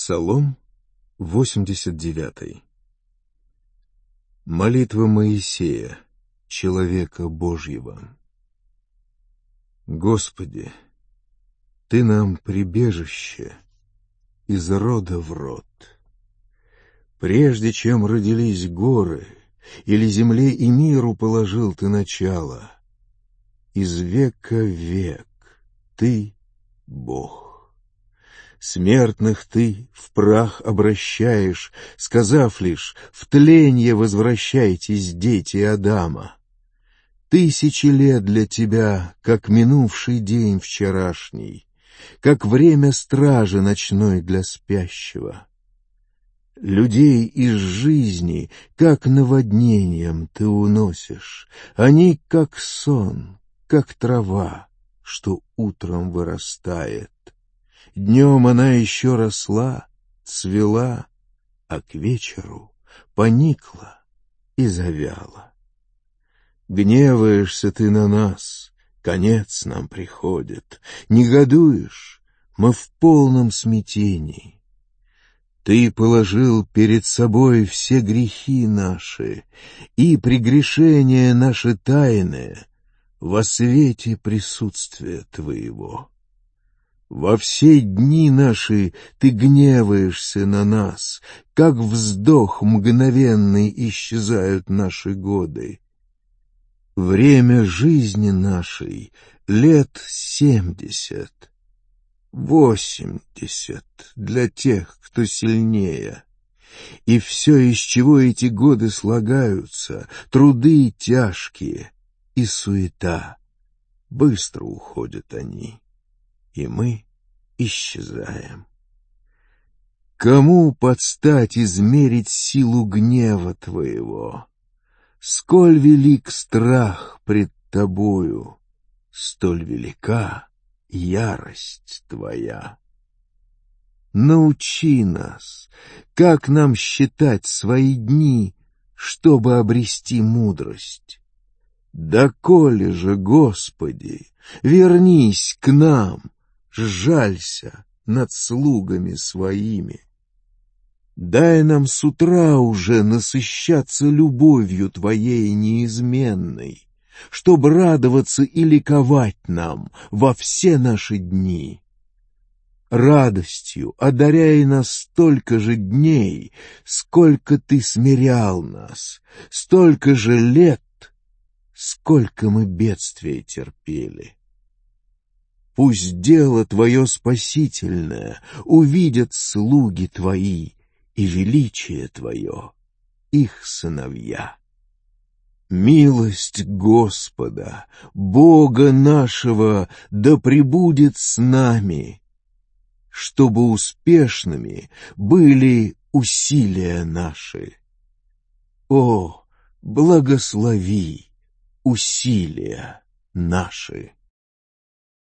Псалом 89. Молитва Моисея, человека Божьего. Господи, Ты нам прибежище из рода в род. Прежде чем родились горы, или земле и миру положил Ты начало, из века в век Ты — Бог. Смертных Ты в прах обращаешь, сказав лишь: в тленье возвращайтесь, дети Адама. Тысячи лет для Тебя, как минувший день вчерашний, как время стражи ночной для спящего. Людей из жизни, как наводнением, Ты уносишь, они как сон, как трава, что утром вырастает. Днем она еще росла, цвела, а к вечеру поникла и завяла. Гневаешься Ты на нас, конец нам приходит, негодуешь, мы в полном смятении. Ты положил перед собой все грехи наши и прегрешения наши тайные во свете присутствия Твоего. Во все дни наши Ты гневаешься на нас, как вздох мгновенный исчезают наши годы. Время жизни нашей лет 70, 80 для тех, кто сильнее. И все, из чего эти годы слагаются, труды тяжкие и суета, быстро уходят они, и мы исчезаем. Кому под стать измерить силу гнева Твоего? Сколь велик страх пред Тобою, столь велика ярость Твоя. Научи нас, как нам считать свои дни, чтобы обрести мудрость. Доколе же, Господи, вернись к нам, сжалься над слугами своими. Дай нам с утра уже насыщаться любовью Твоей неизменной, чтобы радоваться и ликовать нам во все наши дни. Радостью одаряй нас столько же дней, сколько Ты смирял нас, столько же лет, сколько мы бедствия терпели. Пусть дело Твое спасительное увидят слуги Твои, и величие Твое их сыновья. Милость Господа, Бога нашего, да пребудет с нами, чтобы успешными были усилия наши. О, благослови усилия наши!